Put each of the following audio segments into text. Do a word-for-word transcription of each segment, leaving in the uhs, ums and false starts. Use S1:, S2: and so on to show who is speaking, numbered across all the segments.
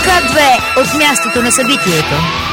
S1: Ка две от мястото на събитието.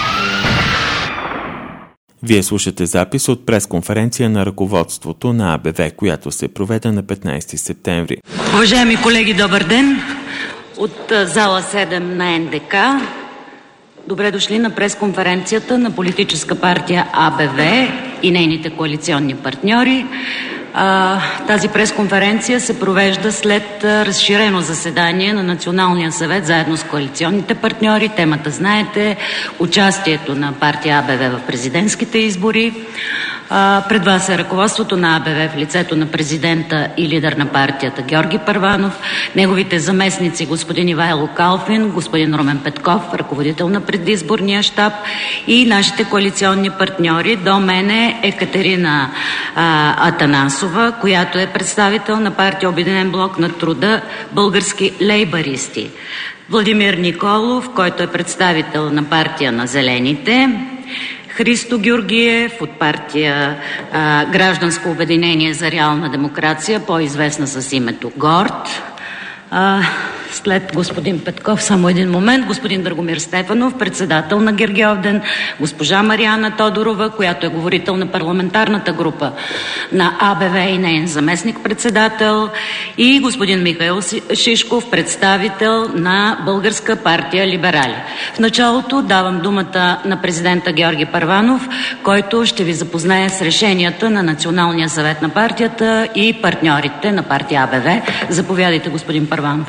S2: Вие слушате запис от пресконференция на ръководството на А Б В, която се проведе на петнайсети септември.
S3: Уважаеми колеги, добър ден! От зала седем на Н Д К. Добре дошли на пресконференцията на политическа партия А Б В и нейните коалиционни партньори. Тази пресконференция се провежда след разширено заседание на Националния съвет заедно с коалиционните партньори. Темата знаете, участието на партия А Б В в президентските избори. Пред вас е ръководството на А Б В в лицето на президента и лидер на партията Георги Първанов, неговите заместници господин Ивайло Калфин, господин Румен Петков, ръководител на предизборния щаб, и нашите коалиционни партньори. До мене е Катерина а, Атанасова, която е представител на партия Обединен блок на труда Български лейбаристи. Владимир Николов, който е представител на партия на Зелените. Христо Георгиев от партия а, Гражданско обединение за реална демокрация, по-известна с името ГОРД. А, след господин Петков, само един момент, господин Драгомир Стефанов, председател на Гергьовден, госпожа Мариана Тодорова, която е говорител на парламентарната група на А Б В и неин заместник-председател, и господин Михаил Шишков, представител на Българска партия Либерали. В началото давам думата на президента Георги Първанов, който ще ви запознае с решенията на Националния съвет на партията и партньорите на партия А Б В. Заповядайте, господин Първанов.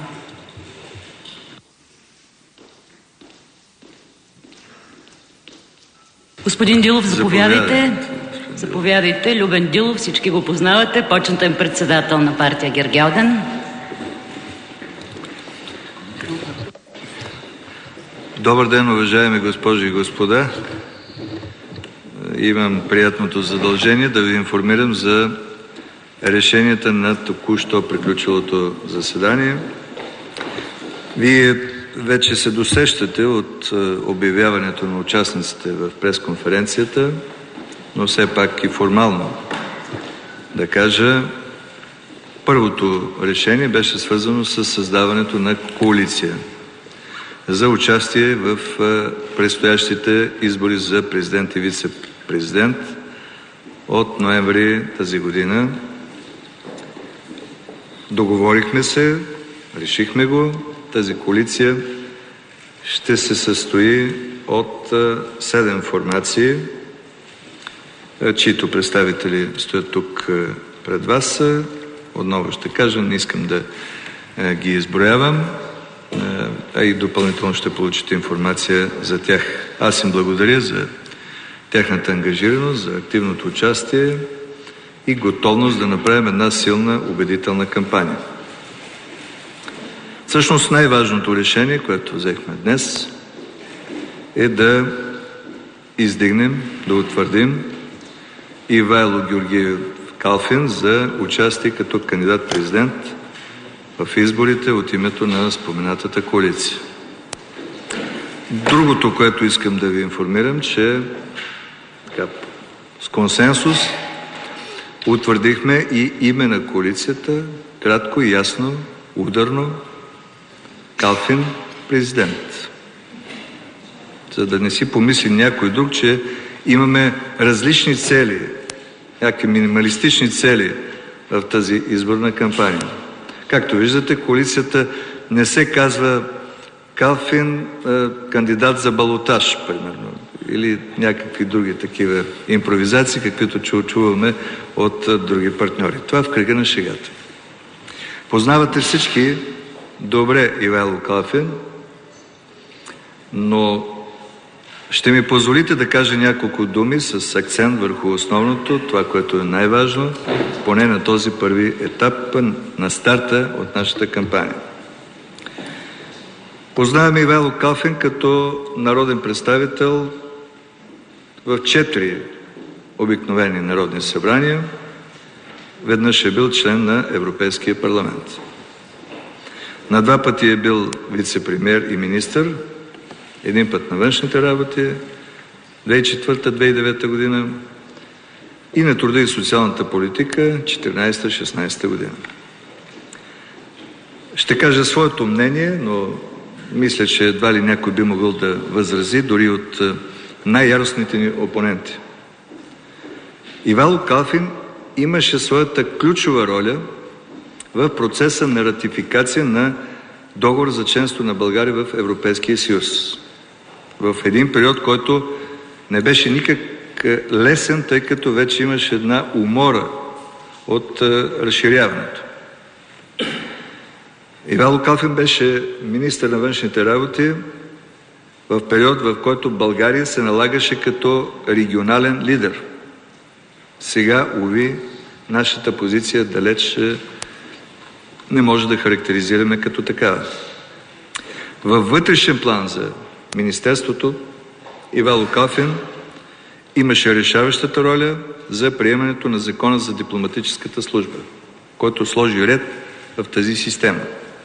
S3: Господин Дилов, заповядайте. Заповядайте. Любен Дилов, всички го познавате, почетен председател на партия Гергьовден.
S4: Добър ден, уважаеми госпожи и господа. Имам приятното задължение да ви информирам за решенията на току-що приключилото заседание. Вие вече се досещате от обявяването на участниците в пресконференцията, но все пак и формално да кажа, първото решение беше свързано с създаването на коалиция за участие в предстоящите избори за президент и вице-президент от ноември тази година. Договорихме се, решихме го. Тази коалиция ще се състои от седем формации, чието представители стоят тук пред вас. Отново ще кажа, не искам да ги изброявам, а и допълнително ще получите информация за тях. Аз им благодаря за тяхната ангажираност, за активното участие и готовност да направим една силна, убедителна кампания. Всъщност най-важното решение, което взехме днес, е да издигнем, да утвърдим Ивайло Георгиев Калфин за участие като кандидат-президент в изборите от името на споменатата коалиция. Другото, което искам да ви информирам, че така, с консенсус утвърдихме и име на коалицията, кратко и ясно, ударно: Калфин президент. За да не си помисли някой друг, че имаме различни цели, някакви минималистични цели в тази изборна кампания. Както виждате, коалицията не се казва Калфин кандидат за балотаж, примерно, или някакви други такива импровизации, каквито чуваме от други партньори. Това в кръга на шегата. Познавате всички добре Ивайло Калфин, но ще ми позволите да кажа няколко думи с акцент върху основното, това, което е най-важно, поне на този първи етап на старта от нашата кампания. Познаваме Ивайло Калфин като народен представител в четири обикновени народни събрания. Веднъж е бил член на Европейския парламент. На два пъти е бил вице-премиер и министър, един път на външните работи, две хиляди и четвърта - две хиляди и девета година, и на труда и социалната политика четиринайсета - шестнайсета година. Ще кажа своето мнение, но мисля, че едва ли някой би могъл да възрази, дори от най-яростните ни опоненти. Ивайло Калфин имаше своята ключова роля в процеса на ратификация на договор за членство на България в Европейския съюз. В един период, който не беше никак лесен, тъй като вече имаше една умора от разширяването. Ивайло Калфин беше министър на външните работи в период, в който България се налагаше като регионален лидер. Сега, уви, нашата позиция далеч не може да характеризираме като такава. Във вътрешен план за Министерството Ивайло Калфин имаше решаващата роля за приемането на Закона за дипломатическата служба, който сложи ред в тази система.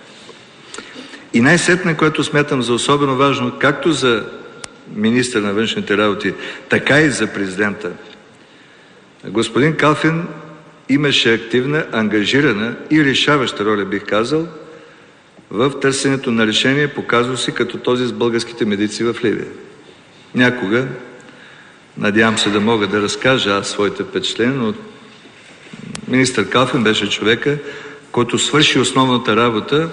S4: И най-сетне, което смятам за особено важно, както за министър на външните работи, така и за президента, господин Калфин имаше активна, ангажирана и решаваща роля, бих казал, в търсенето на решение по казуси като този с българските медици в Ливия. Някога, надявам се да мога да разкажа аз своите впечатления, но министър Калфин беше човека, който свърши основната работа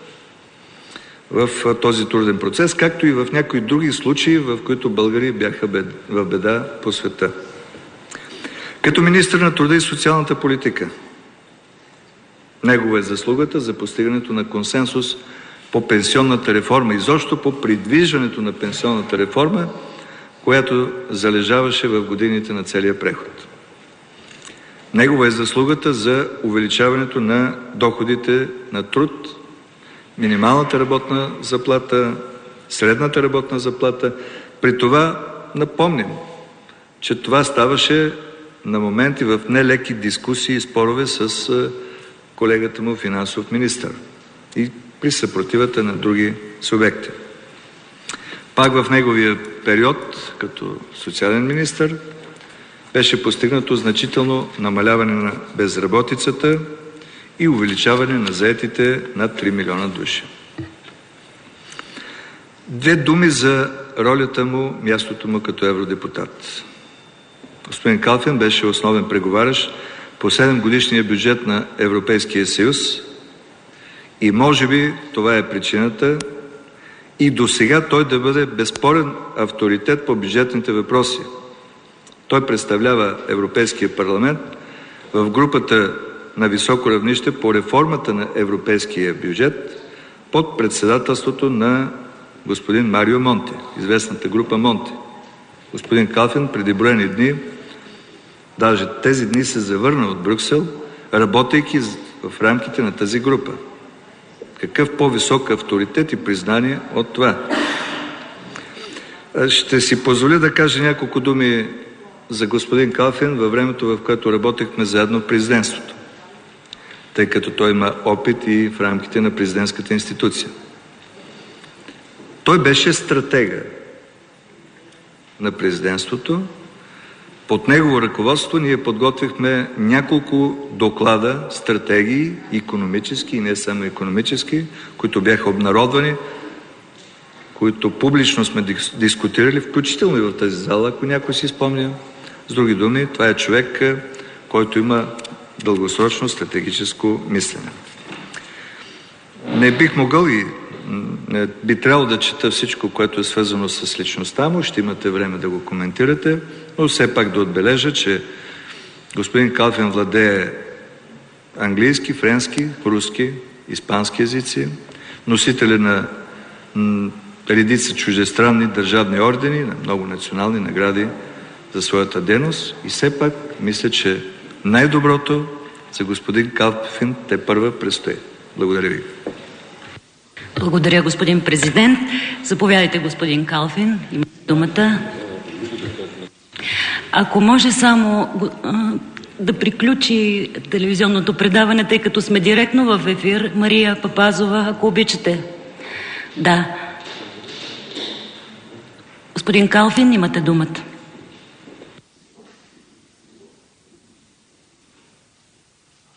S4: в този труден процес, както и в някои други случаи, в които българи бяха в беда по света. Като министър на труда и социалната политика, негова е заслугата за постигането на консенсус по пенсионната реформа, изобщо по придвижването на пенсионната реформа, която залежаваше в годините на целия преход. Негова е заслугата за увеличаването на доходите на труд, минималната работна заплата, средната работна заплата. При това напомним, че това ставаше на моменти в нелеки дискусии и спорове с колегата му финансов министър и при съпротивата на други субекти. Пак в неговия период, като социален министър, беше постигнато значително намаляване на безработицата и увеличаване на заетите над три милиона души. Две думи за ролята му, мястото му като евродепутат. Господин Калфин беше основен преговарящ по седемгодишния бюджет на Европейския съюз и може би това е причината и до сега той да бъде безспорен авторитет по бюджетните въпроси. Той представлява Европейския парламент в групата на високо равнище по реформата на европейския бюджет под председателството на господин Марио Монти, известната група Монти. Господин Калфин преди броени дни, даже тези дни се завърна от Брюксел, работейки в рамките на тази група. Какъв по-висок авторитет и признание от това? Ще си позволя да кажа няколко думи за господин Калфин във времето, в което работехме заедно в президентството, тъй като той има опит и в рамките на президентската институция. Той беше стратега на президентството. Под негово ръководство ние подготвихме няколко доклада, стратегии, икономически и не само икономически, които бяха обнародвани, които публично сме дискутирали, включително и в тази зала, ако някой си спомня. С други думи, това е човек, който има дългосрочно стратегическо мислене. Не бих могъл и не би трябвало да чета всичко, което е свързано с личността му, ще имате време да го коментирате, но все пак да отбележа, че господин Калфин владее английски, френски, руски, испански езици, носители на редица чуждестранни държавни ордени, на много национални награди за своята дейност и все пак мисля, че най-доброто за господин Калфин тепърва предстои. Благодаря ви.
S3: Благодаря, господин президент. Заповядайте, господин Калфин. Имате думата. Ако може само да приключи телевизионното предаване, тъй като сме директно в ефир. Мария Папазова, ако обичате. Да. Господин Калфин, имате думата.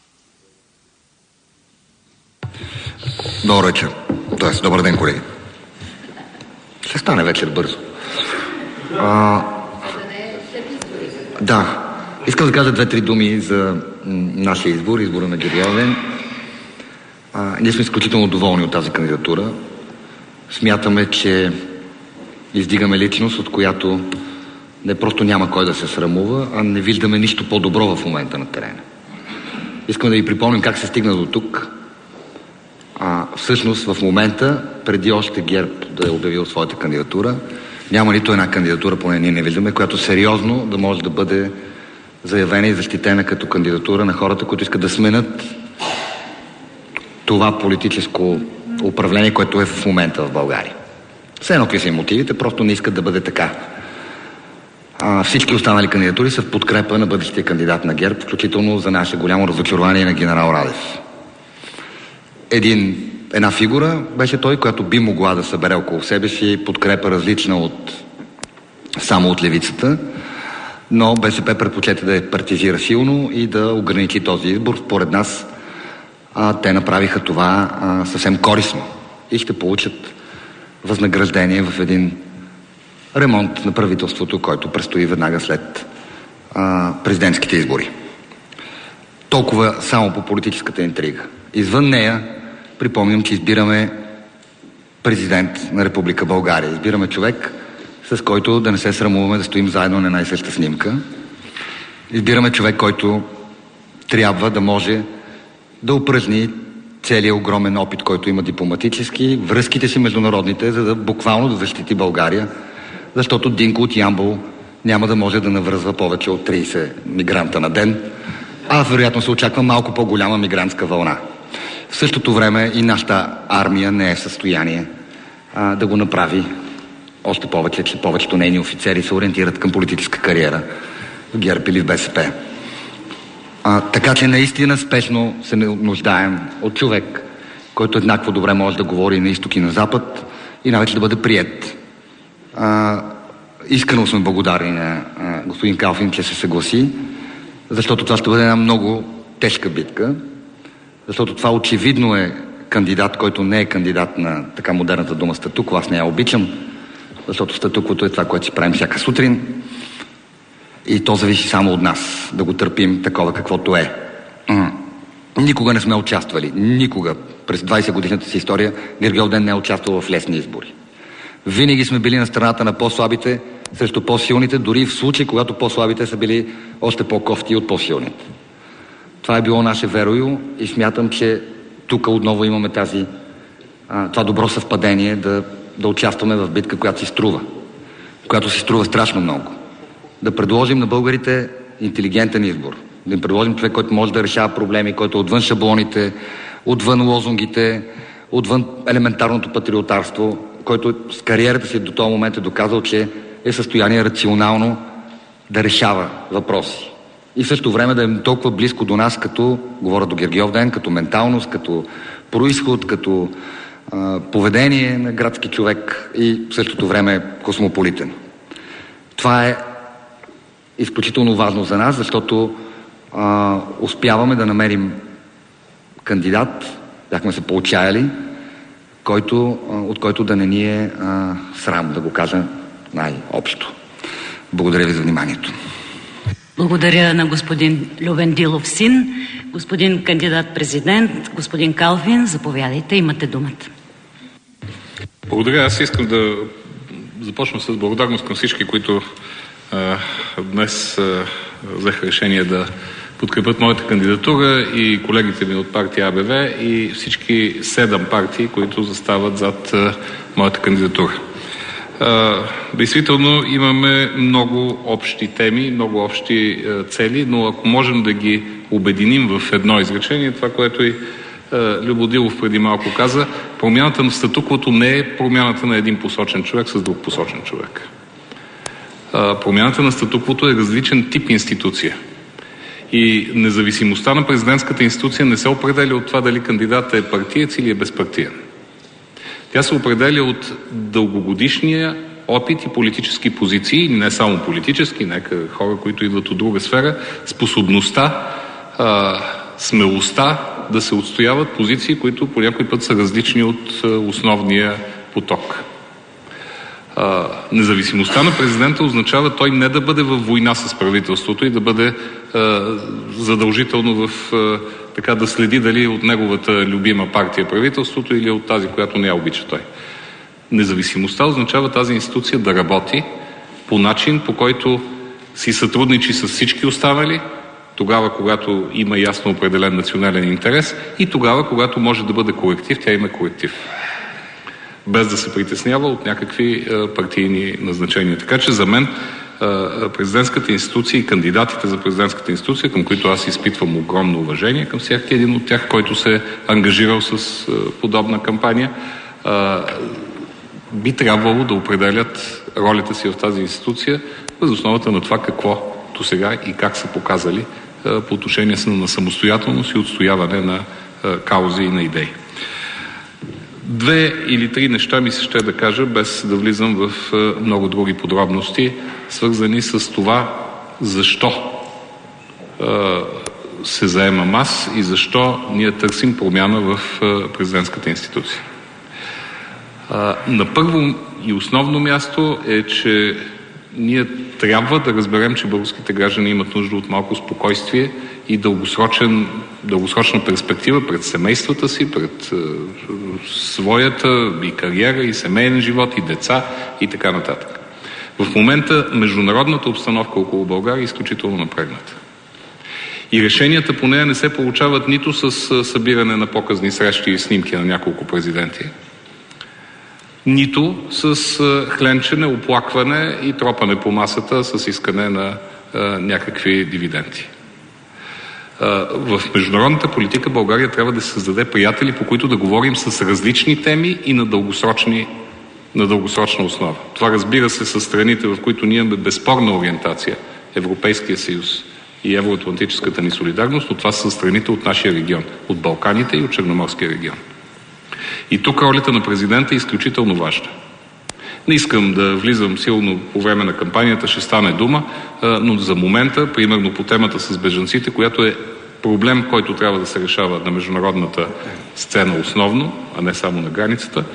S5: Добър вечер. Тоест, добър ден, колеги. Ще стане вечер бързо. А, да. Искам да кажа две-три думи за нашия избор, избора на Гергьовден ден. А, ние сме изключително доволни от тази кандидатура. Смятаме, че издигаме личност, от която не просто няма кой да се срамува, а не виждаме нищо по-добро в момента на терена. Искам да ви припомним как се стигна до тук. А, всъщност в момента, преди още ГЕРБ да е обявил своята кандидатура, няма нито една кандидатура, поне ние не виждаме, която сериозно да може да бъде заявена и защитена като кандидатура на хората, които искат да сменят това политическо управление, което е в момента в България. Все едно какви са и мотивите, просто не искат да бъде така. А, всички останали кандидатури са в подкрепа на бъдещия кандидат на ГЕРБ, включително за наше голямо разочарование на генерал Радев. Един, една фигура беше той, която би могла да събере около себе си подкрепа различна от само от левицата, но БСП предпочете да я партизира силно и да ограничи този избор. Според нас а, те направиха това а, съвсем корисно и ще получат възнаграждение в един ремонт на правителството, който предстои веднага след а, президентските избори. Толкова само по политическата интрига. Извън нея, припомням, че избираме президент на Република България. Избираме човек, с който да не се срамуваме да стоим заедно на една и съща снимка. Избираме човек, който трябва да може да упражни целият огромен опит, който има дипломатически, връзките си международните, за да буквално да защити България, защото Динко от Ямбол няма да може да навръзва повече от трийсет мигранта на ден, а вероятно се очаква малко по-голяма мигрантска вълна. В същото време и нашата армия не е в състояние а, да го направи, още повече, че повечето нейни офицери се ориентират към политическа кариера в ГЕРБ или в БСП. А, така че наистина спешно се нуждаем от човек, който еднакво добре може да говори на изток и на запад и най-вече да бъде приет. А, искрено сме благодарни на а, господин Калфин, че се съгласи, защото това ще бъде една много тежка битка, защото това очевидно е кандидат, който не е кандидат на така модерната дума статукво. Аз не я обичам, защото статуквото е това, което си правим всяка сутрин и то зависи само от нас да го търпим такова каквото е. Никога не сме участвали, никога през двайсет годишната си история Гергьовден не е участвал в лесни избори. Винаги сме били на страната на по-слабите срещу по-силните, дори в случай, когато по-слабите са били още по-кофти от по-силните. Това е било наше верою и смятам, че тук отново имаме тази, а, това добро съвпадение да, да участваме в битка, която си струва. Която си струва страшно много. Да предложим на българите интелигентен избор. Да им предложим човек, който може да решава проблеми, който е отвън шаблоните, отвън лозунгите, отвън елементарното патриотарство, който с кариерата си до този момент е доказал, че е в състояние рационално да решава въпроси. И в същото време да е толкова близко до нас, като, говоря до Гергьовден, като менталност, като произход, като а, поведение на градски човек и в същото време космополитен. Това е изключително важно за нас, защото а, успяваме да намерим кандидат, бяхме се поотчаяли, който, а, от който да не ни е а, срам, да го кажа най-общо. Благодаря ви за вниманието.
S3: Благодаря на господин Любен Дилов син, господин кандидат-президент, господин Калфин, заповядайте, имате думата.
S6: Благодаря. Аз искам да започна с благодарност към всички, които а, днес а, взеха решение да подкрепят моята кандидатура и колегите ми от партия АБВ и всички седем партии, които застават зад а, моята кандидатура. Uh, действително имаме много общи теми, много общи uh, цели, но ако можем да ги обединим в едно изречение, това, което и uh, Любо Дилов преди малко каза, промяната на статуквото не е промяната на един посочен човек с друг посочен човек. Uh, промяната на статуквото е различен тип институция. И независимостта на президентската институция не се определя от това дали кандидатът е партиец или е безпартиен. Тя се определя от дългогодишния опит и политически позиции, не само политически, нека хора, които идват от друга сфера, способността, а, смелостта да се отстояват позиции, които по някой път са различни от а, основния поток. А, независимостта на президента означава той не да бъде във война с правителството и да бъде а, задължително в а, така да следи дали от неговата любима партия правителството или от тази, която не я обича той. Независимостта означава тази институция да работи по начин, по който си сътрудничи с всички останали, тогава, когато има ясно определен национален интерес и тогава, когато може да бъде коректив, тя има коректив. Без да се притеснява от някакви партийни назначения. Така че за мен президентската институция и кандидатите за президентската институция, към които аз изпитвам огромно уважение, към всеки един от тях, който се е ангажирал с подобна кампания, би трябвало да определят ролята си в тази институция въз основата на това какво до сега и как са показали по отношение на самостоятелност и отстояване на каузи и на идеи. Две или три неща ми се ще да кажа, без да влизам в много други подробности, свързани с това защо се заемам аз и защо ние търсим промяна в президентската институция. На първо и основно място е, че ние трябва да разберем, че българските граждани имат нужда от малко спокойствие и дългосрочен, дългосрочна перспектива пред семействата си, пред е, своята и кариера, и семейен живот, и деца, и така нататък. В момента международната обстановка около България е изключително напрегната. И решенията по нея не се получават нито с събиране на показни срещи и снимки на няколко президенти, нито с хленчене, оплакване и тропане по масата с искане на а, някакви дивиденти. А, в международната политика България трябва да се създаде приятели, по които да говорим с различни теми и на, дългосрочни, на дългосрочна основа. Това, разбира се, са страните, в които ние имаме безспорна ориентация, Европейския съюз и евроатлантическата ни солидарност, но това са страните от нашия регион, от Балканите и от Черноморския регион. И тук ролята на президента е изключително важна. Не искам да влизам силно по време на кампанията, ще стане дума, но за момента, примерно по темата с бежанците, която е проблем, който трябва да се решава на международната сцена основно, а не само на границата,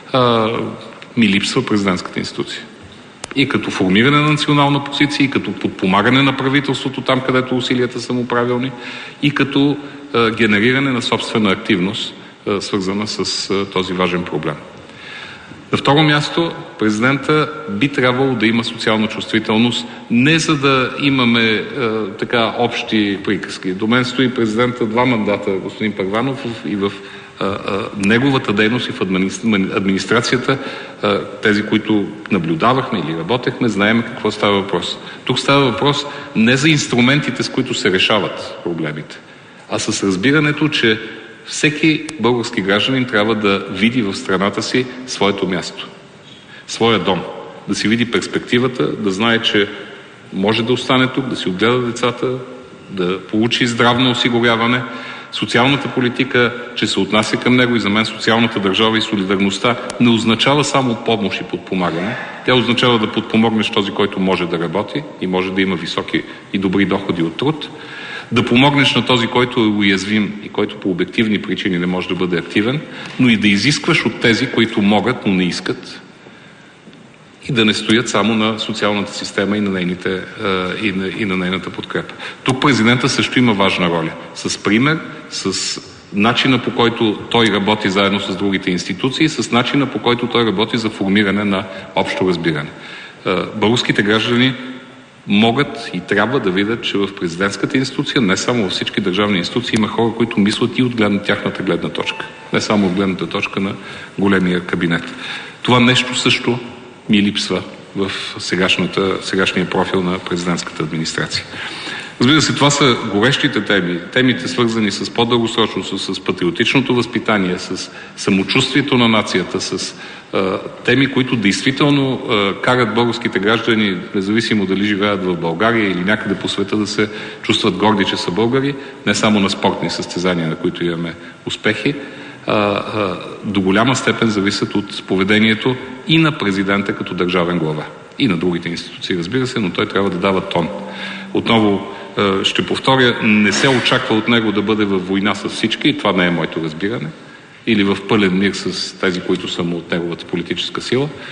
S6: ми липсва президентската институция. И като формиране на национална позиция, и като подпомагане на правителството там, където усилията са му правилни, и като генериране на собствена активност, свързана с този важен проблем. На второ място, президента би трябвало да има социална чувствителност, не за да имаме е, така общи приказки. До мен стои президента два мандата, господин Първанов, и в е, е, неговата дейност и в администрацията, е, тези, които наблюдавахме или работехме, знаем какво става въпрос. Тук става въпрос не за инструментите, с които се решават проблемите, а с разбирането, че всеки български гражданин трябва да види в страната си своето място, своя дом, да си види перспективата, да знае, че може да остане тук, да си отгледа децата, да получи здравно осигуряване. Социалната политика, че се отнася към него, и за мен социалната държава и солидарността не означава само помощ и подпомагане. Тя означава да подпомогнеш този, който може да работи и може да има високи и добри доходи от труд, да помогнеш на този, който е уязвим и който по обективни причини не може да бъде активен, но и да изискваш от тези, които могат, но не искат, и да не стоят само на социалната система и на, нейните, и на, и на нейната подкрепа. Тук президента също има важна роля. С пример, с начина, по който той работи заедно с другите институции, с начина, по който той работи за формиране на общо разбиране. Българските граждани могат и трябва да видят, че в президентската институция, не само във всички държавни институции, има хора, които мислят и от гледна, тяхната гледна точка. Не само от гледната точка на големия кабинет. Това нещо също ми липсва в сегашния профил на президентската администрация. Разбира се, това са горещите теми. Темите, свързани с по-дългосрочното, с патриотичното възпитание, с самочувствието на нацията, с а, теми, които действително а, карат българските граждани, независимо дали живеят в България или някъде по света, да се чувстват горди, че са българи, не само на спортни състезания, на които имаме успехи, а, а, до голяма степен зависят от поведението и на президента като държавен глава. И на другите институции, разбира се, но той трябва да дава тон. Отново ще повторя, не се очаква от него да бъде във война с всички, и това не е моето разбиране, или в пълен мир с тези, които са му от неговата политическа сила.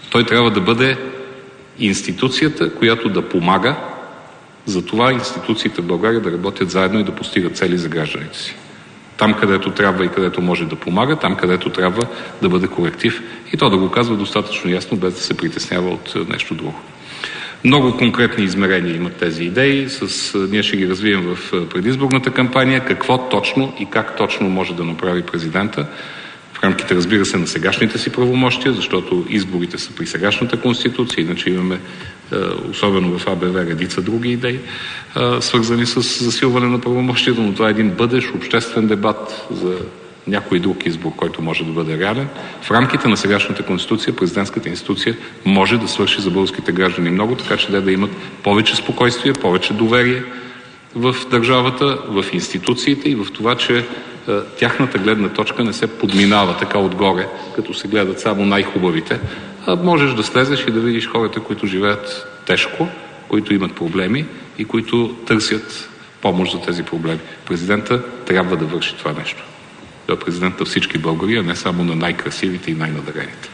S6: Той трябва да бъде институцията, която да помага за това институциите в България да работят заедно и да постигат цели за гражданите си. Там, където трябва и където може да помага, там, където трябва да бъде коректив. И то да го казва достатъчно ясно, без да се притеснява от нещо друго. Много конкретни измерения имат тези идеи. С, ние ще ги развием в предизборната кампания. Какво точно и как точно може да направи президента в рамките, разбира се, на сегашните си правомощия, защото изборите са при сегашната конституция, иначе имаме, особено в АБВ, редица други идеи, свързани с засилване на правомощията, но това е един бъдещ обществен дебат за някой друг избор, който може да бъде реален. В рамките на сегашната конституция, президентската институция може да свърши за българските граждани много, така че да, да имат повече спокойствие, повече доверие в държавата, в институциите и в това, че тяхната гледна точка не се подминава така отгоре, като се гледат само най-хубавите, а можеш да слезеш и да видиш хората, които живеят тежко, които имат проблеми и които търсят помощ за тези проблеми. Президента трябва да върши това нещо. Той е президент на всички българи, а не само на най-красивите и най-надарените.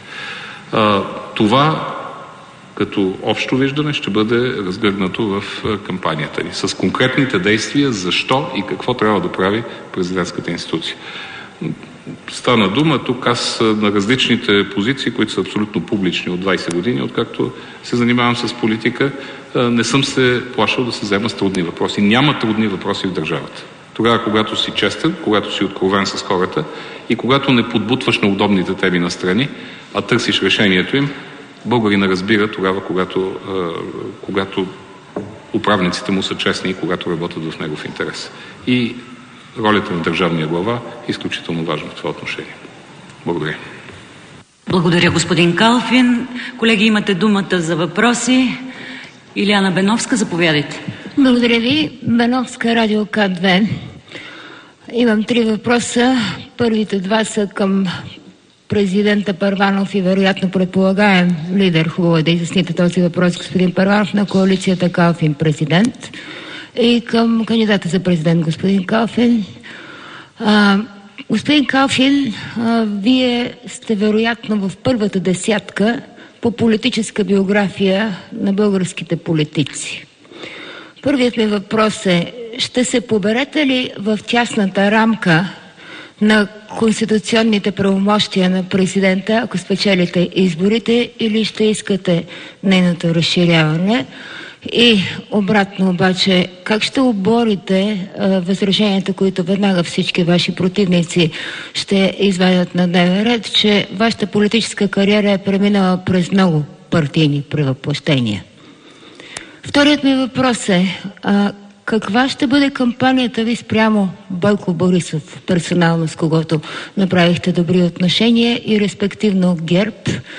S6: Това като общо виждане ще бъде разгърнато в кампанията ни. С конкретните действия, защо и какво трябва да прави президентската институция. Стана дума тук аз на различните позиции, които са абсолютно публични от двайсет години, откакто се занимавам с политика, не съм се плашал да се взема с трудни въпроси. Няма трудни въпроси в държавата. Тогава, когато си честен, когато си откровен с хората и когато не подбутваш на удобните теми настрани, а търсиш решението им, българина разбира тогава, когато, когато управниците му са честни и когато работят в негов интерес. И ролята на държавния глава е изключително важна в това отношение. Благодаря.
S3: Благодаря, господин Калфин. Колеги, имате думата за въпроси. Илияна Беновска, заповядайте.
S1: Благодаря ви. Беновска, Радио К две. Имам три въпроса. Първите два са към президента Първанов и вероятно предполагаем лидер. Хубаво е да изясните този въпрос, господин Първанов, на коалицията Калфин президент. И към кандидата за президент, господин Калфин. А, господин Калфин, а, вие сте вероятно в първата десятка по политическа биография на българските политици. Първият ми въпрос е, ще се поберете ли в тясната рамка на конституционните правомощия на президента, ако спечелите изборите, или ще искате нейното разширяване? И обратно обаче, как ще оборите а, възраженията, които веднага всички ваши противници ще извадят на дневен ред, че вашата политическа кариера е преминала през много партийни превъплъщения? Вторият ми въпрос е, а, каква ще бъде кампанията ви спрямо Бойко Борисов, персонално с когото направихте добри отношения, и респективно ГЕРБ,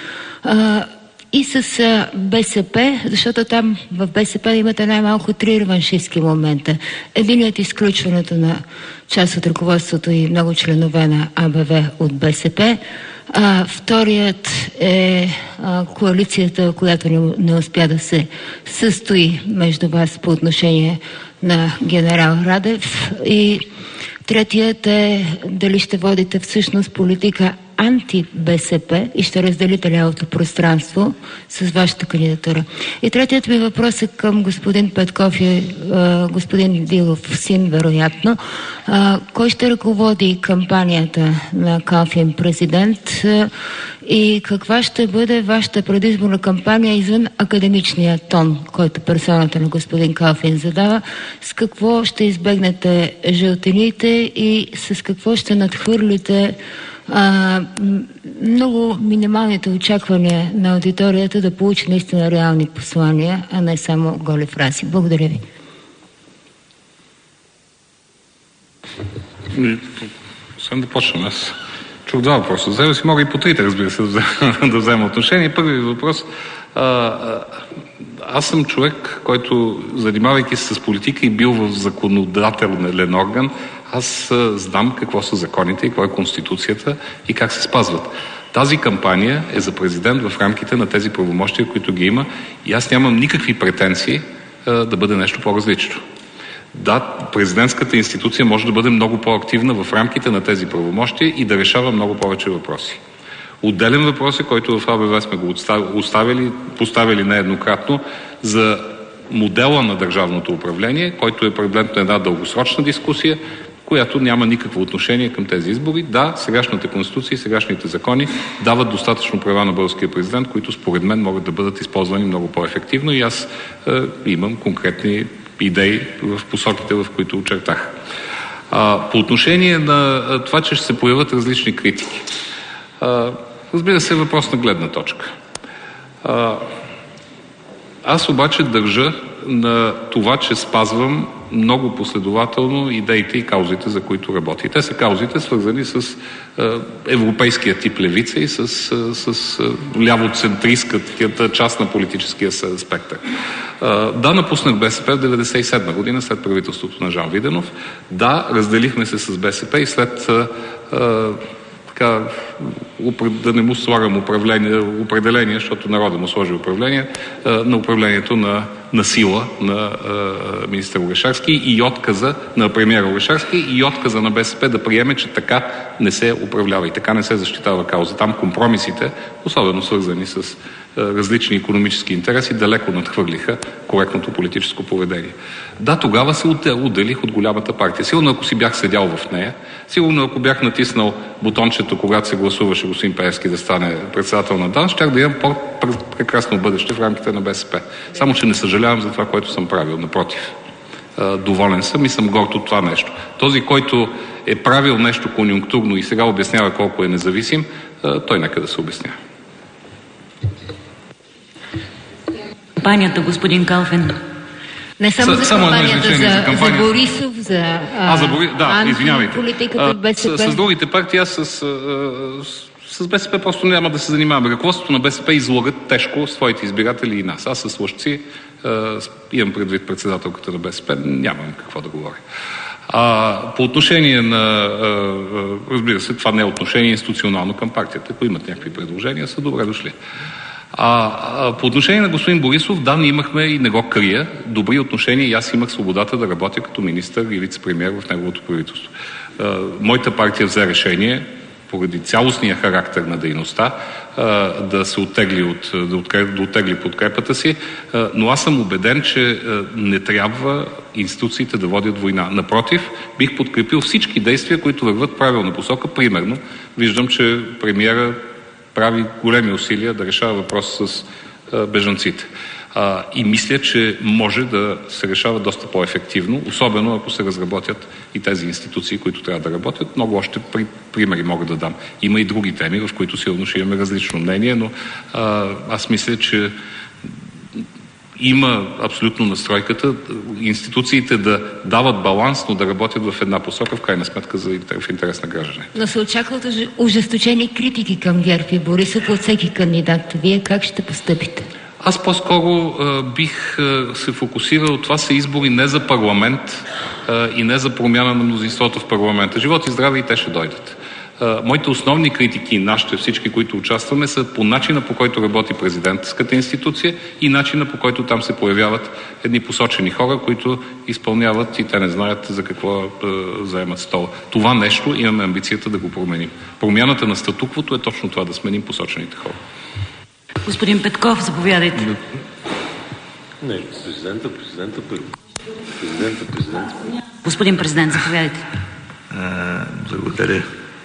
S1: а, и с а, БСП, защото там в БСП имате най-малко три реваншистски момента. Единият изключването на част от ръководството и много членове на АБВ от БСП. А, вторият е а, коалицията, която не, не успя да се състои между вас по отношение на генерал Радев. И третият е дали ще водите всъщност политика анти-БСП и ще разделите лявото пространство с вашата кандидатура. И третият ми въпрос е към господин Петков и а, господин Дилов син, вероятно. А, кой ще ръководи кампанията на Калфин президент а, и каква ще бъде вашата предизборна кампания извън академичния тон, който персоната на господин Калфин задава? С какво ще избегнете жълтените и с какво ще надхвърлите А, много минималните очаквания на аудиторията да получи наистина реални послания, а не само голи фрази. Благодаря ви.
S6: Освен да почнем, аз чух два въпроса. За си мога и по трите, разбира се, да взема отношение. Първият въпрос. А, а, аз съм човек, който, занимавайки се с политика и бил в законодателен орган, аз знам какво са законите и какво е Конституцията и как се спазват. Тази кампания е за президент в рамките на тези правомощия, които ги има, и аз нямам никакви претенции а, да бъде нещо по-различно. Да, президентската институция може да бъде много по-активна в рамките на тези правомощия и да решава много повече въпроси. Отделен въпрос е, който в АБВ сме го оставили, поставили нееднократно, за модела на държавното управление, който е предмет на една дългосрочна дискусия, която няма никакво отношение към тези избори. Да, сегашната конституция и сегашните закони дават достатъчно права на българския президент, които според мен могат да бъдат използвани много по-ефективно и аз е, имам конкретни идеи в посоките, в които очертах. А, по отношение на това, че ще се появят различни критики. А, разбира се, е въпрос на гледна точка. А, аз обаче държа на това, че спазвам много последователно идеите и каузите, за които работи. Те са каузите, свързани с е, европейския тип левица и с, е, с е, лявоцентристската част на политическия спектър. Е, да, напуснах БСП в деветдесет и седма година, след правителството на Жан Виденов. Да, разделихме се с БСП и след е, е, така, да не му слагам управление, определение, защото народа му сложи управление, на управлението на, на сила на министър Орешарски и отказа на премиера Орешарски и отказа на БСП да приеме, че така не се управлява и така не се защитава кауза. Там компромисите, особено свързани с различни икономически интереси, далеко надхвърлиха коректното политическо поведение. Да, тогава се отделих от голямата партия. Сигурно ако си бях седял в нея, сигурно ако бях натиснал бутончето, когато се гласуваше господин Пеевски да стане председател на ДАНС, щях да имам по-прекрасно бъдеще в рамките на БСП. Само че не съжалявам за това, което съм правил. Напротив, доволен съм и съм горд от това нещо. Този, който е правил нещо конюнктурно и сега обяснява колко е независим, той нека да се обяснява.
S3: Кампанията, господин Калфин.
S1: Не само за
S6: само
S1: кампанията, за,
S6: за, кампания.
S1: за Борисов, за а,
S6: а, за Бори... да, извинявайте.
S1: Политиката в БСП.
S6: С, с другите партии аз с, с, с БСП просто няма да се занимавам. Ръководството на БСП излагат тежко своите избиратели и нас. Аз с лъжци имам предвид председателката на БСП, нямам какво да говоря. А, по отношение на, а, разбира се, това не е отношение институционално към партията. Ако имат някакви предложения, са добре дошли. А, а по отношение на господин Борисов, да, ние имахме и не го крия добри отношения и аз имах свободата да работя като министър и вице-премиер в неговото правителство. А, моята партия взе решение, поради цялостния характер на дейността, а, да се оттегли, от, да, откреп, да оттегли подкрепата си, а, но аз съм убеден, че а, не трябва институциите да водят война. Напротив, бих подкрепил всички действия, които върват в правилна посока. Примерно, виждам, че премиера прави големи усилия да решава въпроса с а, бежанците. А, и мисля, че може да се решава доста по-ефективно, особено ако се разработят и тези институции, които трябва да работят. Много още при, примери мога да дам. Има и други теми, в които сигурно ще имаме различно мнение, но а, аз мисля, че има абсолютно настройката институциите да дават баланс, но да работят в една посока, в крайна сметка за в интерес на граждане.
S1: Но се очакват ожесточени критики към ГЕРБ и Борисов от всеки кандидат. Вие как ще постъпите?
S6: Аз по-скоро а, бих а, се фокусирал. Това са избори не за парламент а, и не за промяна на мнозинството в парламента. Живот и здраве и те ще дойдат. Uh, моите основни критики, нашите всички, които участваме, са по начина, по който работи президентската институция и начина, по който там се появяват едни посочени хора, които изпълняват и те не знаят за какво uh, заемат стола. Това нещо имаме амбицията да го променим. Промяната на статуквото е точно това, да сменим посочените хора.
S3: Господин Петков, заповядайте.
S7: Не, президента, президента първо. Президента, президента първо.
S3: Господин президент, заповядайте.
S4: Uh, благодаря.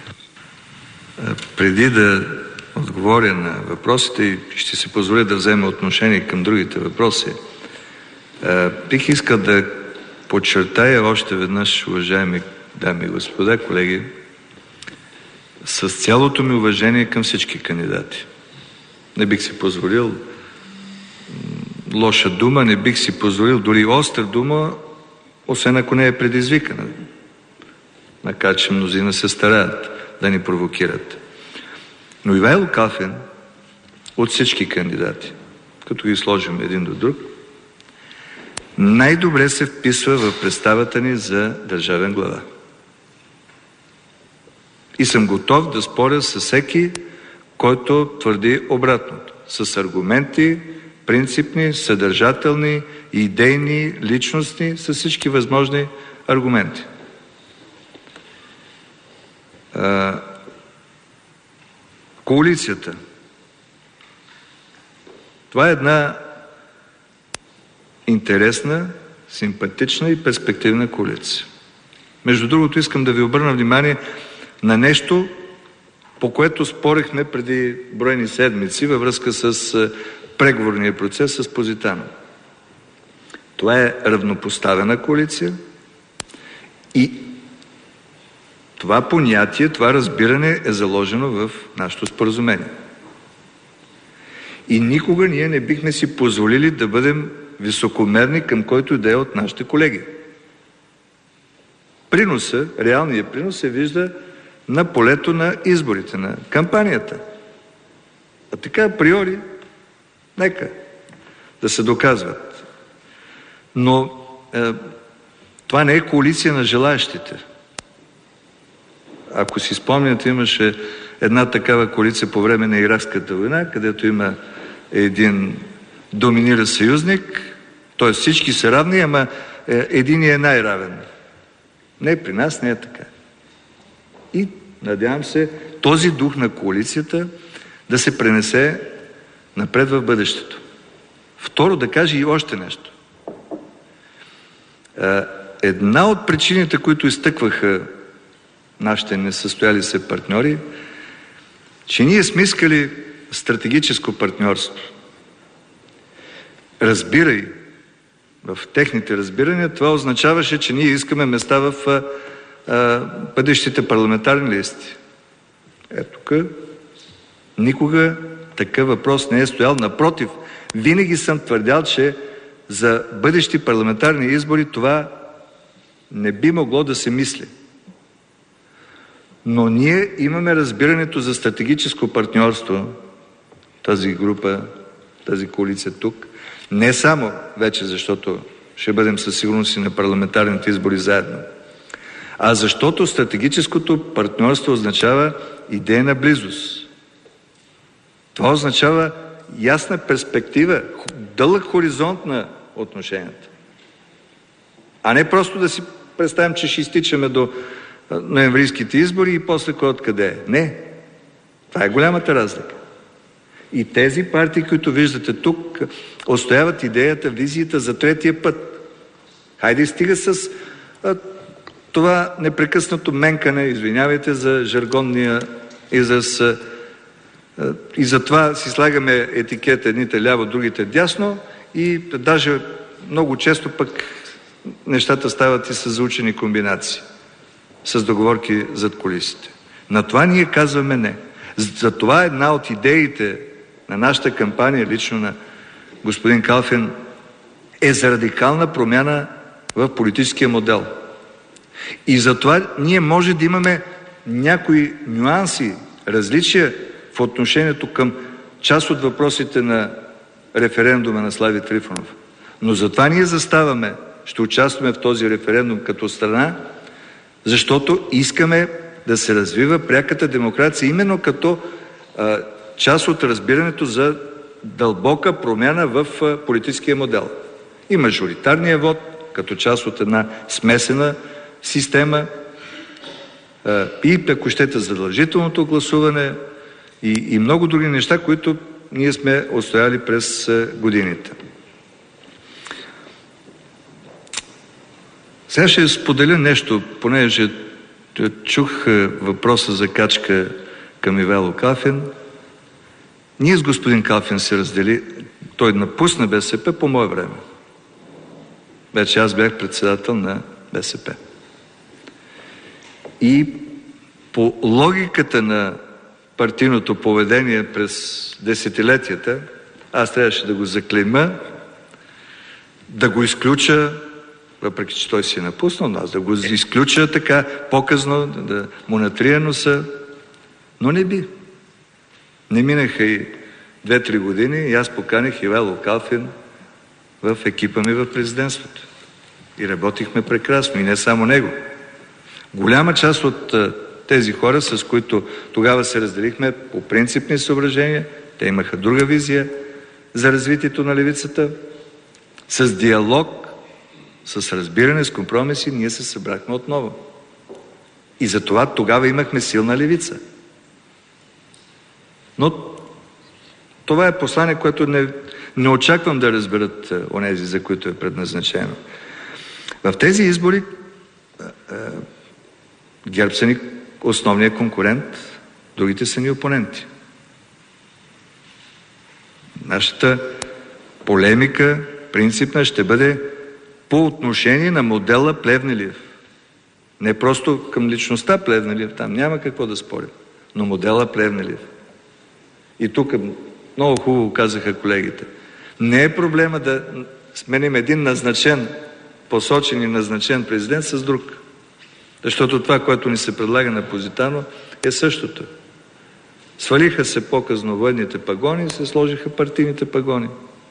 S4: Преди да отговоря на въпросите и ще си позволя да взема отношение към другите въпроси, бих искал да подчертая още веднъж, уважаеми дами и господа, колеги, с цялото ми уважение към всички кандидати. Не бих си позволил лоша дума, не бих си позволил дори остра дума, освен ако не е предизвикана. Макар че мнозина се стараят да ни провокират. Но Ивайло Калфин от всички кандидати, като ги сложим един до друг, най-добре се вписва в представата ни за държавен глава. И съм готов да споря с всеки, който твърди обратното. С аргументи, принципни, съдържателни, идейни, личностни, с всички възможни аргументи. коалицията. Това е една интересна, симпатична и перспективна коалиция. Между другото, искам да ви обърна внимание на нещо, по което спорихме преди броени седмици във връзка с преговорния процес с Позитано. Това е равнопоставена коалиция и това понятие, това разбиране е заложено в нашето споразумение. И никога ние не бихме си позволили да бъдем високомерни към който и да е от нашите колеги. Приноса, реалният принос се вижда на полето на изборите, на кампанията. А така априори, нека да се доказват. Но е, това не е коалиция на желаящите. Ако си спомняте, имаше една такава коалиция по време на Иракската война, където има един доминиращ съюзник, т.е. всички са равни, ама един е най-равен. Не, при нас не е така. И надявам се този дух на коалицията да се пренесе напред в бъдещето. Второ, да кажа и още нещо. Една от причините, които изтъкваха нашите несъстояли се партньори, че ние сме искали стратегическо партньорство. Разбирай, в техните разбирания, това означаваше, че ние искаме места в а, а, бъдещите парламентарни листи. Ето тук никога такъв въпрос не е стоял. Напротив, винаги съм твърдял, че за бъдещи парламентарни избори това не би могло да се мисли. Но ние имаме разбирането за стратегическо партньорство, тази група, тази коалиция тук, не само вече защото ще бъдем със сигурност и на парламентарните избори заедно, а защото стратегическото партньорство означава идейна близост. Това означава ясна перспектива, дълъг хоризонт на отношенията. А не просто да си представим, че ще изтичаме до ноемврийските избори и после кой откъде е. Не. Това е голямата разлика. И тези партии, които виждате тук, отстояват идеята, визията за третия път. Хайде стига с а, това непрекъснато менкане, извинявайте за жаргонния и за, с, а, и за това си слагаме етикет едните ляво, другите дясно и даже много често пък нещата стават и с заучени комбинации, с договорки зад кулисите. На това ние казваме не. За това една от идеите на нашата кампания, лично на господин Калфин, е за радикална промяна в политическия модел. И затова ние може да имаме някои нюанси, различия в отношението към част от въпросите на референдума на Слави Трифонов. Но затова ние заставаме, ще участваме в този референдум като страна, защото искаме да се развива пряката демокрация именно като а, част от разбирането за дълбока промяна в а, политическия модел. И мажоритарния вод като част от една смесена система а, и, ако щете, задължителното гласуване и, и много други неща, които ние сме отстояли през а, годините. Сега ще споделя нещо, понеже чух въпроса за качка към Ивайло Калфин. Ние с господин Калфин се раздели. Той напусна БСП по мое време. Вече аз бях председател на БСП. И по логиката на партийното поведение през десетилетията, аз трябваше да го заклейма, да го изключа, въпреки че той си е напуснал, но аз да го изключа така по-късно, да му натрия носа, но не би. Не минаха и две-три години и аз поканих Ивайло Калфин в екипа ми в президентството. И работихме прекрасно, и не само него. Голяма част от тези хора, с които тогава се разделихме по принципни съображения, те имаха друга визия за развитието на левицата, с диалог, с разбиране, с компромиси, ние се събрахме отново. И затова тогава имахме силна левица. Но това е послание, което не, не очаквам да разберат онези, за които е предназначено. В тези избори ГЕРБ са ни основният конкурент, другите са ни опоненти. Нашата полемика, принципна, ще бъде по отношение на модела Плевнелиев. Не просто към личността Плевнелиев, там няма какво да спорим, но модела Плевнелиев. И тук много хубаво казаха колегите. Не е проблема да сменим един назначен, посочен и назначен президент с друг. Защото това, което ни се предлага на Позитано, е същото. Свалиха се по-късно военните пагони и се сложиха партийните пагони.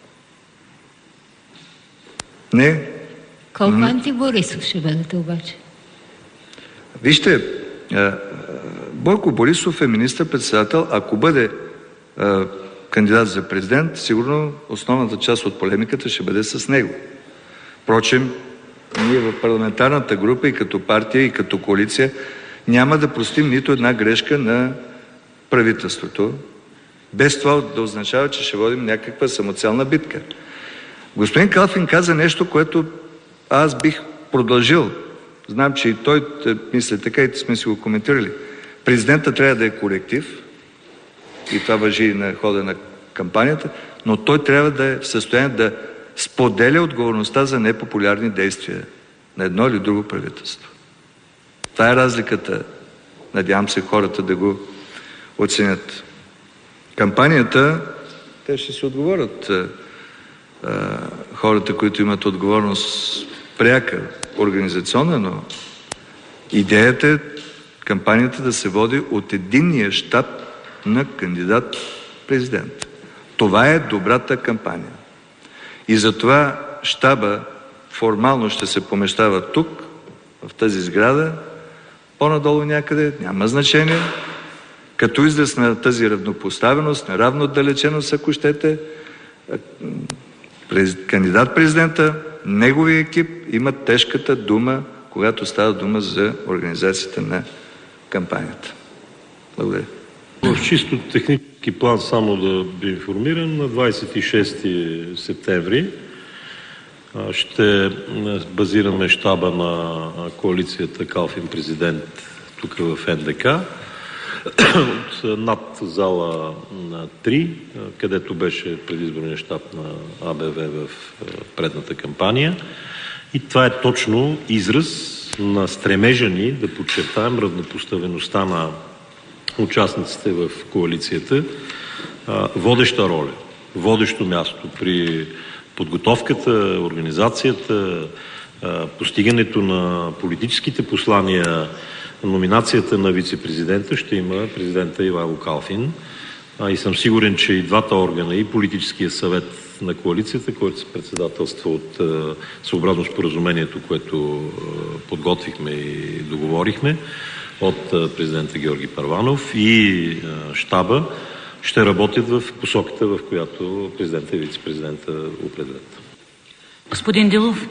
S4: Не.
S1: Колко анти-Борисов ще бъдете обаче?
S4: Вижте, Бойко Борисов е министър-председател. Ако бъде кандидат за президент, сигурно основната част от полемиката ще бъде с него. Впрочем, ние в парламентарната група и като партия, и като коалиция няма да простим нито една грешка на правителството, без това да означава, че ще водим някаква самоцелна битка. Господин Калфин каза нещо, което аз бих продължил. Знам, че и той мисля така и сме си го коментирали. Президентът трябва да е коректив, и това важи и на хода на кампанията, но той трябва да е в състояние да споделя отговорността за непопулярни действия на едно или друго правителство. Това е разликата. Надявам се хората да го оценят. Кампанията, те ще си отговорят а, хората, които имат отговорност пряка, организационна, но идеята е кампанията да се води от единния щаб на кандидат президент. Това е добрата кампания. И затова щаба формално ще се помещава тук, в тази сграда, по-надолу някъде, няма значение, като израз на тази равнопоставеност, на равно отдалеченост, ако щете, кандидат-президента, неговия екип имат тежката дума, когато става дума за организацията на кампанията. Благодаря.
S7: В чисто технически план само да ви информирам, на двадесет и шести септември ще базираме щаба на коалицията Калфин президент тук в Ен Де Ка от над зала на три, където беше предизборния щаб на А Б В в предната кампания. И това е точно израз на стремежа ни да подчертаем равнопоставеността на участниците в коалицията, водеща роля, водещо място при подготовката, организацията, постигането на политическите послания, номинацията на вице-президента ще има президента Ивайло Калфин. И съм сигурен, че и двата органа, и политическия съвет на коалицията, който се председателства от съобразно споразумението, което подготвихме и договорихме от президента Георги Първанов, и щаба ще работят в посоката, в която президента и вице-президента определят.
S3: Господин Дилов.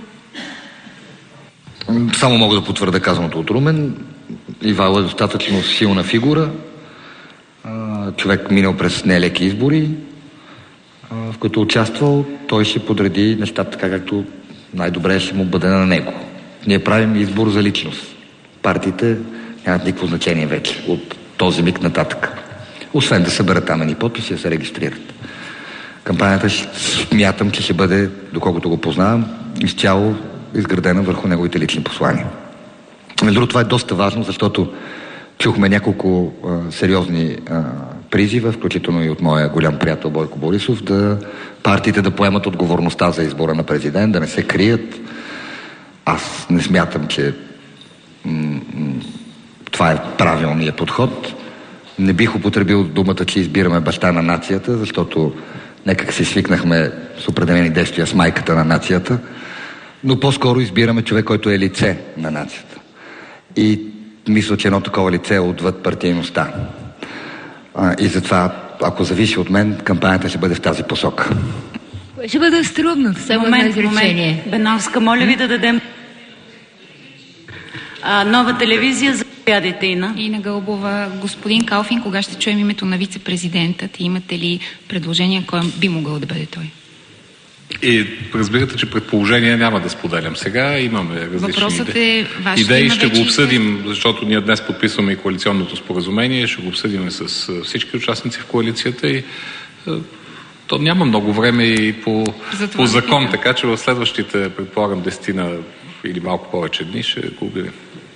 S5: Само мога да потвърда казаното от Румен. Ивайло е достатъчно силна фигура, човек минал през нелеки избори, в които участвал, той ще подреди нещата така, както най-добре ще му бъде на него. Ние правим избор за личност. Партиите нямат никакво значение вече от този миг нататък. Освен да съберат тамени подписи, да се регистрират. Кампанията смятам, че ще бъде, доколкото го познавам, изцяло изградена върху неговите лични послания. Между другото, това е доста важно, защото чухме няколко а, сериозни а, призива, включително и от моя голям приятел Бойко Борисов, да партиите да поемат отговорността за избора на президент, да не се крият. Аз не смятам, че м- м- това е правилният подход. Не бих употребил думата, че избираме баща на нацията, защото някак си свикнахме с определени действия с майката на нацията, но по-скоро избираме човек, който е лице на нацията. И мисля, че едно такова лице е отвъд партийността. А, и затова, ако зависи от мен, кампанията ще бъде в тази посока.
S1: Ще бъде струмно, само на изречение.
S3: Беновска, моля ви да дадем а, нова телевизия за Ядете, Ина.
S8: Ина Гълбова. Господин Калфин, кога ще чуем името на вице-президентът? Имате ли предложение, кой би могъл да бъде той?
S6: И разбирате, че предположения няма да споделям сега. Имаме различни
S8: Въпросът
S6: идеи.
S8: е, вашите
S6: идеи ще го обсъдим,
S8: вече...
S6: защото ние днес подписваме и коалиционното споразумение. Ще го обсъдим с всички участници в коалицията и то няма много време и по, по закон, да. Така че в следващите, предполагам, десетина или малко повече дни ще го обявим.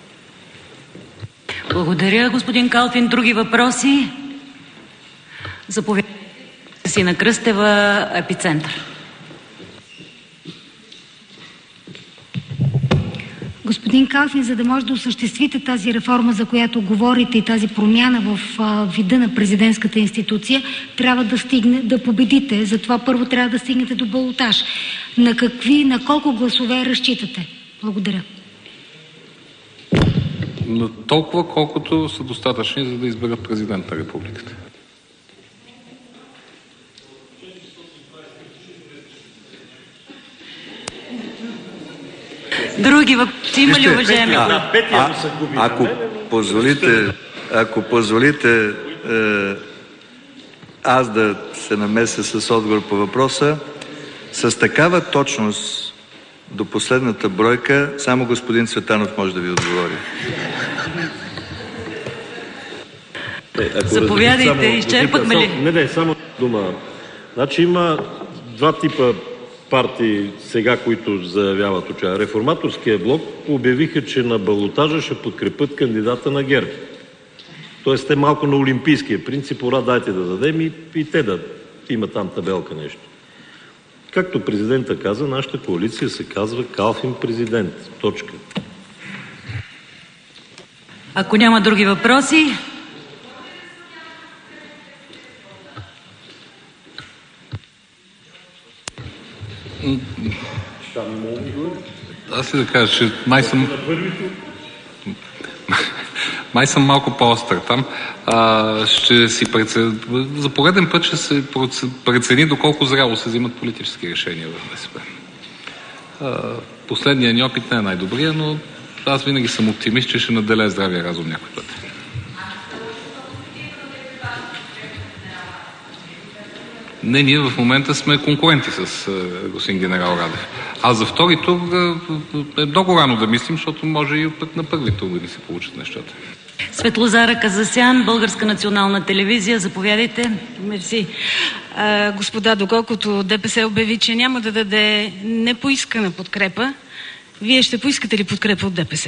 S3: Благодаря, господин Калфин. Други въпроси? Заповядайте. Сина Кръстева, Епицентър.
S9: Господин Калфин, за да може да осъществите тази реформа, за която говорите, и тази промяна в а, вида на президентската институция, трябва да стигне, да победите. Затова първо трябва да стигнете до балотаж. На какви, на колко гласове разчитате? Благодаря.
S6: На толкова, колкото са достатъчни, за да изберат президент на републиката.
S3: Други въпроси има ли, уважаеми?
S4: А, а, ако позволите, ако позволите е, аз да се намеся с отговор по въпроса, с такава точност до последната бройка само господин Цветанов може да ви отговори.
S7: Е,
S3: Заповядайте, изчерпахме ли?
S7: Не, не, само дума. Значи има два типа партии сега, които заявяват участие. Реформаторския блок обявиха, че на балотажа ще подкрепят кандидата на ГЕРБ. Тоест те малко на олимпийския принцип, ура, дайте да дадем и, и те да има там табелка нещо. Както президента каза, нашата коалиция се казва Калфин президент. Точка.
S3: Ако няма други въпроси...
S6: Аз ли да кажа, че май съм... Май съм малко по-остър там. А, ще си прецени... За пореден път ще се прецени доколко зряло се взимат политически решения в БСП. Последният ни опит не е най-добрия, но аз винаги съм оптимист, че ще наделее здравия разум някой път. Не, ние в момента сме конкуренти с господин генерал Радев. А за втори тур е много рано да мислим, защото може и път на първи тур да ни се получат нещата.
S3: Светлозара Казасян, Българска национална телевизия. Заповядайте. Мерси.
S10: А, господа, доколкото ДПС обяви, че няма да даде непоискана подкрепа, вие ще поискате ли подкрепа от ДПС?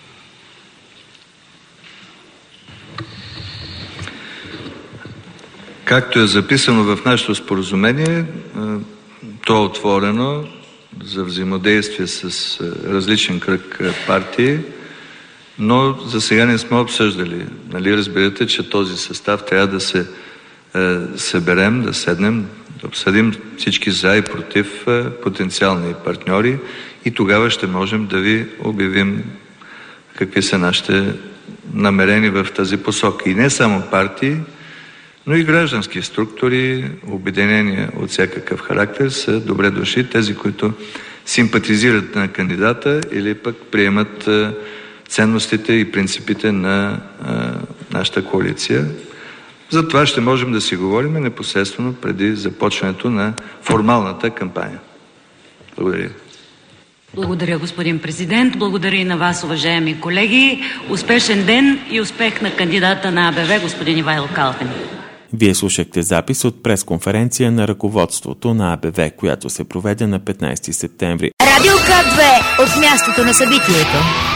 S4: Както е записано в нашето споразумение, то е отворено за взаимодействие с различен кръг партии, но за сега не сме обсъждали. Нали разбирате, че този състав трябва да се е, съберем, да седнем, да обсъдим всички за и против е, потенциални партньори и тогава ще можем да ви обявим какви са нашите намерения в тази посока. И не само партии, но и граждански структури, обединения от всякакъв характер са добре дошли. Тези, които симпатизират на кандидата или пък приемат е, ценностите и принципите на а, нашата коалиция. За това ще можем да си говорим непосредствено преди започването на формалната кампания. Благодаря.
S3: Благодаря, господин президент. Благодаря и на вас, уважаеми колеги. Успешен ден и успех на кандидата на АБВ, господин Ивайло Калфин.
S2: Вие слушахте запис от пресконференция на ръководството на АБВ, която се проведе на петнайсети септември.
S1: Радио К две от мястото на събитието.